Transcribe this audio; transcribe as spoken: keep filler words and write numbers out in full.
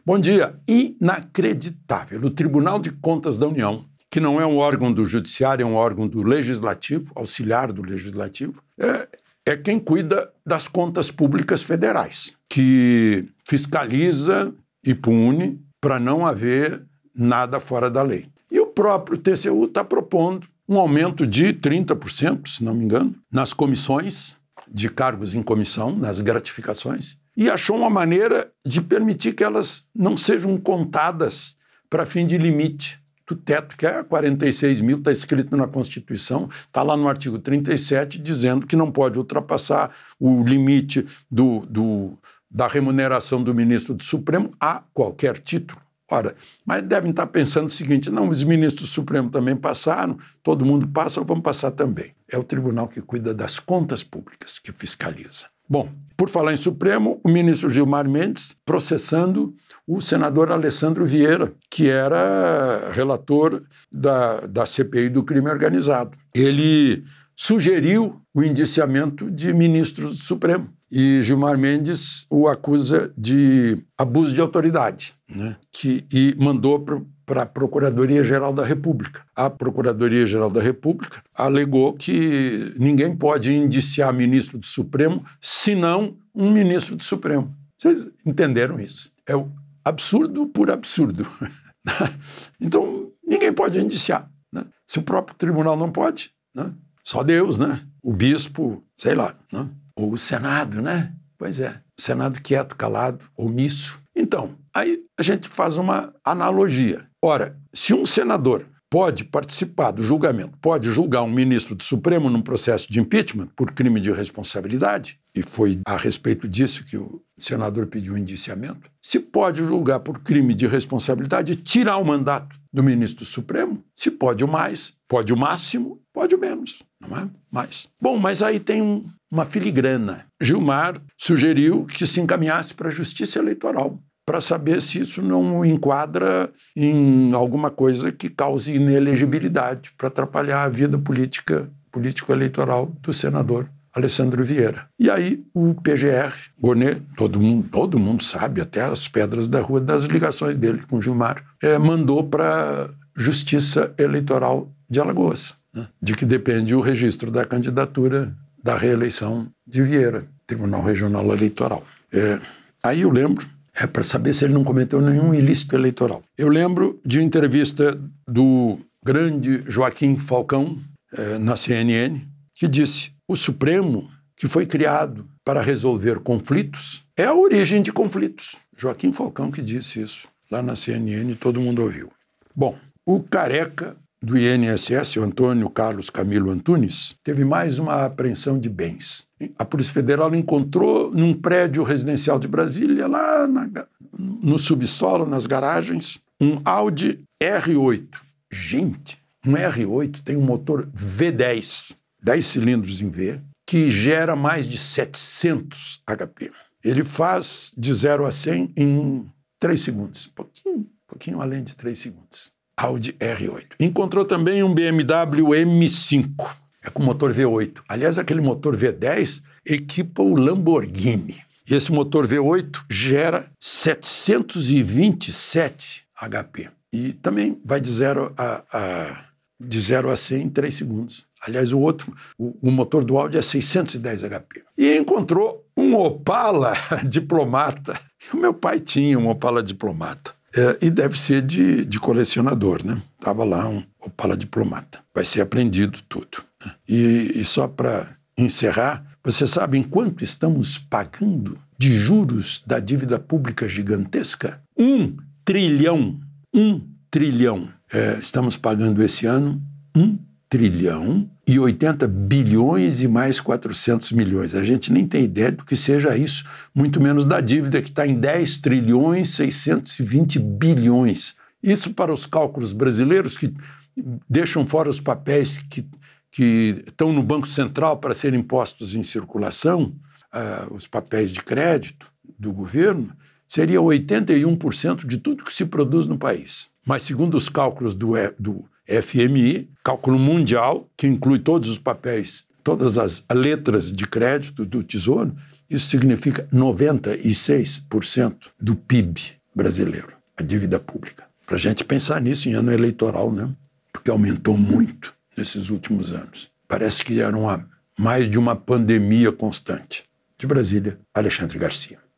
Bom dia. Inacreditável. O Tribunal de Contas da União, que não é um órgão do Judiciário, é um órgão do Legislativo, auxiliar do Legislativo, é, é quem cuida das contas públicas federais, que fiscaliza e pune para não haver nada fora da lei. E o próprio T C U está propondo um aumento de trinta por cento, se não me engano, nas comissões de cargos em comissão, nas gratificações, e achou uma maneira de permitir que elas não sejam contadas para fim de limite do teto, que é quarenta e seis mil, está escrito na Constituição, está lá no artigo trinta e sete, dizendo que não pode ultrapassar o limite do, do, da remuneração do ministro do Supremo a qualquer título. Ora, mas devem estar pensando o seguinte, não, os ministros do Supremo também passaram, todo mundo passa, vamos passar também. É o tribunal que cuida das contas públicas, que fiscaliza. Bom, por falar em Supremo, o ministro Gilmar Mendes processando o senador Alessandro Vieira, que era relator da, da C P I do crime organizado. Ele sugeriu o indiciamento de ministros do Supremo. E Gilmar Mendes o acusa de abuso de autoridade, né? que, e mandou para a Procuradoria-Geral da República. A Procuradoria-Geral da República alegou que ninguém pode indiciar ministro do Supremo senão um ministro do Supremo. Vocês entenderam isso? É o absurdo por absurdo. Então, ninguém pode indiciar, né? Se o próprio tribunal não pode, né? Só Deus, né? O bispo, sei lá, né? Ou o Senado, né? Pois é, o Senado quieto, calado, omisso. Então, aí a gente faz uma analogia. Ora, se um senador pode participar do julgamento, pode julgar um ministro do Supremo num processo de impeachment por crime de responsabilidade, e foi a respeito disso que o senador pediu indiciamento, se pode julgar por crime de responsabilidade e tirar o mandato do ministro do Supremo, se pode o mais, pode o máximo, pode o menos, não é? Mais. Bom, mas aí tem um, uma filigrana. Gilmar sugeriu que se encaminhasse para a Justiça Eleitoral, para saber se isso não enquadra em alguma coisa que cause inelegibilidade, para atrapalhar a vida política, político-eleitoral do senador Alessandro Vieira. E aí o P G R, Bonet, todo mundo, todo mundo sabe, até as pedras da rua, das ligações dele com Gilmar, é, mandou para a Justiça Eleitoral de Alagoas, né, de que depende o registro da candidatura da reeleição de Vieira, Tribunal Regional Eleitoral. É, aí eu lembro, é para saber se ele não cometeu nenhum ilícito eleitoral. Eu lembro de entrevista do grande Joaquim Falcão, é, na C N N, que disse: o Supremo, que foi criado para resolver conflitos, é a origem de conflitos. Joaquim Falcão que disse isso lá na C N N, todo mundo ouviu. Bom, o careca do I N S S, o Antônio Carlos Camilo Antunes, teve mais uma apreensão de bens. A Polícia Federal encontrou num prédio residencial de Brasília, lá na, no subsolo, nas garagens, um Audi R oito. Gente, um R oito tem um motor V dez, dez cilindros em V, que gera mais de setecentos H P. Ele faz de zero a cem em três segundos, um pouquinho, pouquinho além de três segundos. Audi R oito. Encontrou também um B M W M cinco, é com motor V oito. Aliás, aquele motor V dez equipa o Lamborghini. E esse motor V oito gera setecentos e vinte e sete H P. E também vai de zero a, a, de zero a cem em três segundos. Aliás, o outro, o, o motor do Audi é seiscentos e dez H P. E encontrou um Opala Diplomata. O meu pai tinha um Opala Diplomata. É, e deve ser de, de colecionador, né? Estava lá um Opala Diplomata. Vai ser apreendido tudo. Né? E, e só para encerrar, você sabe em quanto estamos pagando de juros da dívida pública gigantesca? Um trilhão. Um trilhão. É, estamos pagando esse ano um trilhão e oitenta bilhões e mais quatrocentos milhões. A gente nem tem ideia do que seja isso, muito menos da dívida que está em dez trilhões seiscentos e vinte bilhões. Isso para os cálculos brasileiros que deixam fora os papéis que, que estão no Banco Central para serem postos em circulação, uh, os papéis de crédito do governo, seria oitenta e um por cento de tudo que se produz no país. Mas segundo os cálculos do, do F M I, cálculo mundial, que inclui todos os papéis, todas as letras de crédito do Tesouro, isso significa noventa e seis por cento do P I B brasileiro, a dívida pública. Para a gente pensar nisso em ano eleitoral, né? Porque aumentou muito nesses últimos anos. Parece que era uma, mais de uma pandemia constante. De Brasília, Alexandre Garcia.